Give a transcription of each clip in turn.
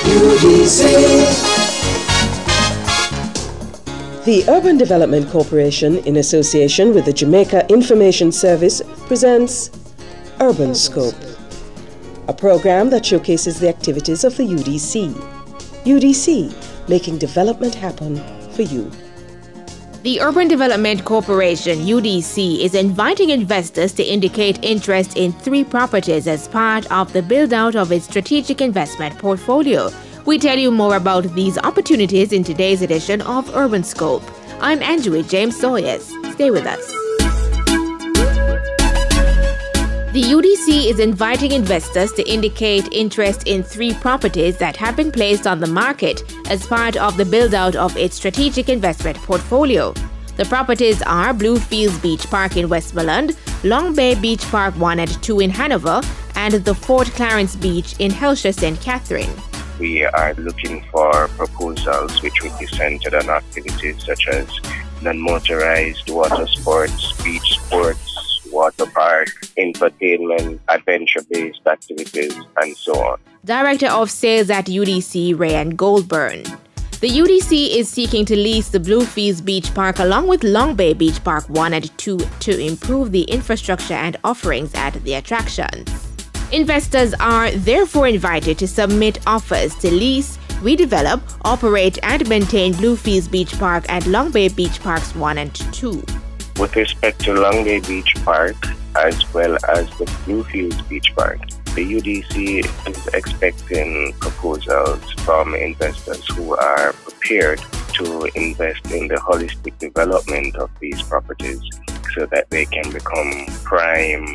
UDC. The Urban Development Corporation, in association with the Jamaica Information Service, presents Urban Scope, a program that showcases the activities of the UDC. UDC, making development happen for you. The Urban Development Corporation, UDC, is inviting investors to indicate interest in 3 properties as part of the build-out of its strategic investment portfolio. We tell you more about these opportunities in today's edition of Urban Scope. I'm Andrew James Sawyers. Stay with us. The UDC is inviting investors to indicate interest in 3 properties that have been placed on the market as part of the build-out of its strategic investment portfolio. The properties are Bluefields Beach Park in Westmoreland, Long Bay Beach Park 1 and 2 in Hanover, and the Fort Clarence Beach in Helsher St. Catherine. We are looking for proposals which would be centered on activities such as non-motorized water sports, beach sports, water park, entertainment, adventure-based activities, and so on. Director of Sales at UDC, Ryan Goldburn. The UDC is seeking to lease the Bluefields Beach Park along with Long Bay Beach Park 1 and 2 to improve the infrastructure and offerings at the attractions. Investors are therefore invited to submit offers to lease, redevelop, operate, and maintain Bluefields Beach Park and Long Bay Beach Parks 1 and 2. With respect to Long Bay Beach Park, as well as the Bluefields Beach Park, the UDC is expecting proposals from investors who are prepared to invest in the holistic development of these properties so that they can become prime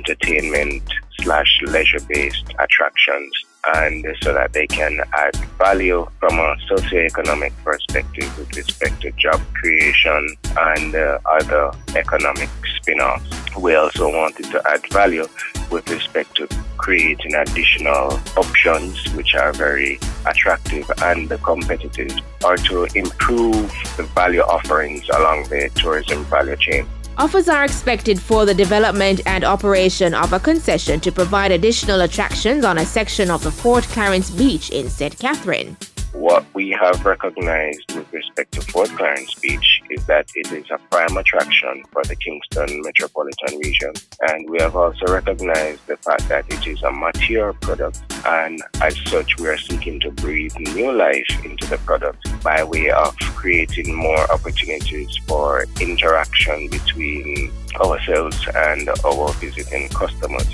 entertainment/leisure-based attractions, and so that they can add value from a socioeconomic perspective with respect to job creation and other economic spin-offs. We also wanted to add value with respect to creating additional options which are very attractive and competitive, or to improve the value offerings along the tourism value chain. Offers are expected for the development and operation of a concession to provide additional attractions on a section of the Fort Clarence Beach in St. Catherine. What we have recognized with respect to Fort Clarence Beach is that it is a prime attraction for the Kingston metropolitan region. And we have also recognized the fact that it is a mature product, and as such we are seeking to breathe new life into the product by way of creating more opportunities for interaction between ourselves and our visiting customers.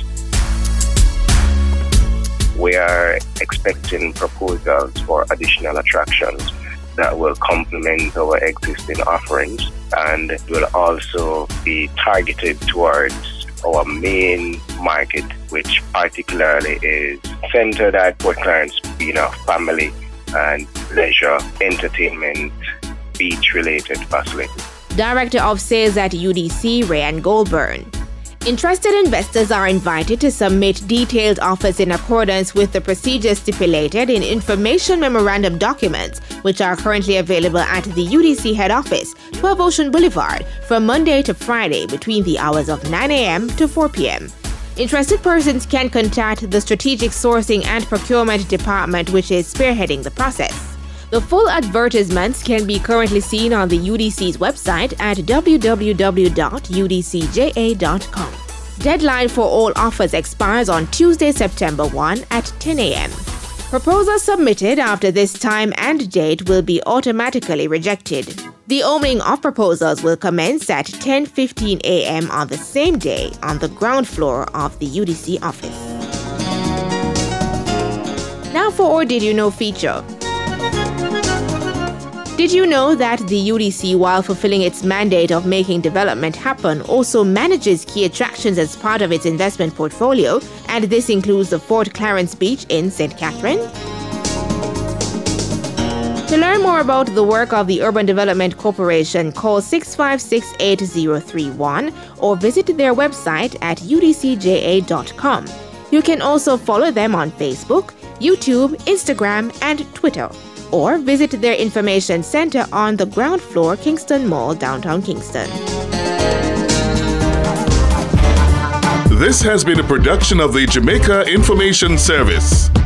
We are expecting proposals for additional attractions that will complement our existing offerings and will also be targeted towards our main market, which particularly is centered at Fort Clarence, being a family and leisure, entertainment, beach-related facility. Director of Sales at UDC, Ryan Goldburn. Interested investors are invited to submit detailed offers in accordance with the procedures stipulated in information memorandum documents, which are currently available at the UDC head office, 12 Ocean Boulevard, from Monday to Friday between the hours of 9 a.m. to 4 p.m. Interested persons can contact the Strategic Sourcing and Procurement Department, which is spearheading the process. The full advertisements can be currently seen on the UDC's website at www.udcja.com. Deadline for all offers expires on Tuesday, September 1 at 10 a.m. Proposals submitted after this time and date will be automatically rejected. The opening of proposals will commence at 10:15 a.m. on the same day on the ground floor of the UDC office. Now for Or Did You Know feature. Did you know that the UDC, while fulfilling its mandate of making development happen, also manages key attractions as part of its investment portfolio, and this includes the Fort Clarence Beach in St. Catherine? To learn more about the work of the Urban Development Corporation, call 656-8031 or visit their website at udcja.com. You can also follow them on Facebook, YouTube, Instagram, and Twitter, or visit their information center on the ground floor, Kingston Mall, downtown Kingston. This has been a production of the Jamaica Information Service.